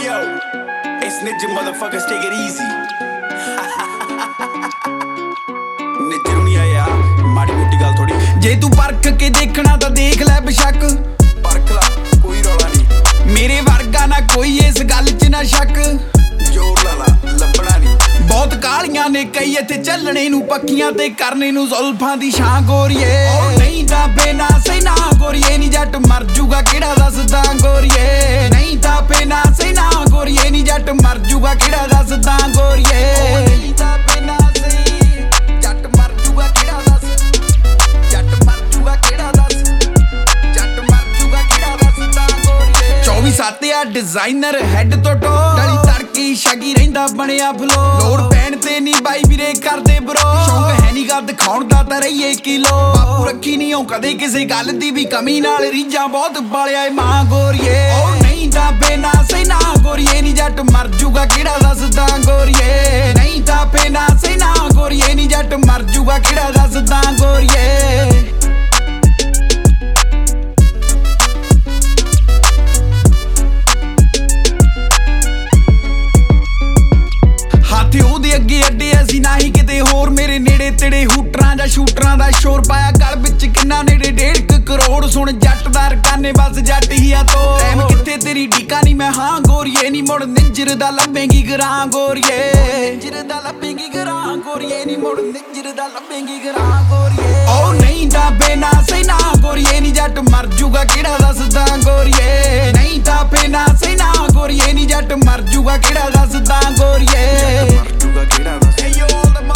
yo, it's Ninja motherfuckers, take it easy. Ninja नहीं आया माड़ी मोटी गल थोड़ी जे तू परख के देखना तां देख लै बेशक परख ला कोई रौला नहीं मेरे वर्गा ना कोई इस गल च ना शक जोर ला ला लभना नहीं बहुत कालियां ने कई इत्थे चलने नूं पक्कियां ते करने नूं जुल्फां दी छां गोरीए नहीं तां बेना सही ना गोरीए नी जट मर जूगा किहड़ा दसदा गोरीए नहीं तां बेना सही ना गोरीए नी जट मर जूगा किहड़ा दसदा गोरीए नहीं तां बेना सही जट मर जूगा किहड़ा दस जट मर जूगा किहड़ा दस जट मर जूगा किहड़ा दसदा गोरीए 24/7 आ डिजाइनर हेड तो टो डली तड़की शगी रहिंदा बनिया फ्लो लोड़ पैण ते नी बाई वीरे करदे ब्रो शौक है नी गा दिखाउण दा तां रहीए किलो बापू रखी नी हो कदे किसे गल दी भी कमी नाल रीझां बहुत बालिया मां गोरीए ओ नहीं तां बेना सही ना गोरीए नी जट मर जूगा किहड़ा दसदा गोरीए नहीं तां बेना सही ना गोरीए नी जट मर जूगा किहड़ा दसदा गोरीए ਅੱਗੇ ਅੱਡੇ ਅਸੀਂ ਨਾ ਹੀ ਕਿਤੇ ਹੋਰ ਮੇਰੇ ਨੇੜੇ ਤੇੜੇ ਹੂਟਰਾਂ ਜਾਂ ਸ਼ੂਟਰਾਂ ਦਾ ਸ਼ੋਰ ਪਾਇਆ ਗਲ ਵਿੱਚ ਕਿੰਨਾ ਨੇੜੇ 1.5 ਕਰੋੜ ਸੁਣ ਜੱਟ ਦਾ ਰਕਾਨੇ ਬਸ ਜੱਟ ਹੀ ਆ ਤੋ ਟਾਈਮ ਕਿੱਥੇ ਤੇਰੀ ਢੀਕਾ ਨਹੀਂ ਮੈਂ ਹਾਂ ਗੋਰੀਏ ਨਹੀਂ ਮੁੜ ਨਿੰਜਰ ਦਾ ਲੱਭੇਂਗੀ ਗਰਾਂ ਗੋਰੀਏ ਨਿੰਜਰ ਦਾ ਲੱਭੇਂਗੀ ਗਰਾਂ ਗੋਰੀਏ ਨਹੀਂ ਮੁੜ ਨਿੰਜਰ ਦਾ ਲੱਭੇਂਗੀ ਗਰਾਂ ਗੋਰੀਏ ਓ ਨਹੀਂ ਤਾਂ ਬੇਨਾ ਸਹੀ ਨਾ ਗੋਰੀਏ ਨਹੀਂ ਜੱਟ ਮਰ ਜੂਗਾ ਕਿਹੜਾ ਦੱਸਦਾ ਗੋਰੀਏ ਨਹੀਂ ਤਾਂ ਬੇਨਾ ਸਹੀ ਨਾ ਗੋਰੀਏ ਨਹੀਂ ਜੱਟ ਮਰ ਜੂਗਾ ਕਿਹੜਾ ਦੱਸਦਾ ਗੋਰੀਏ Hey yo, all the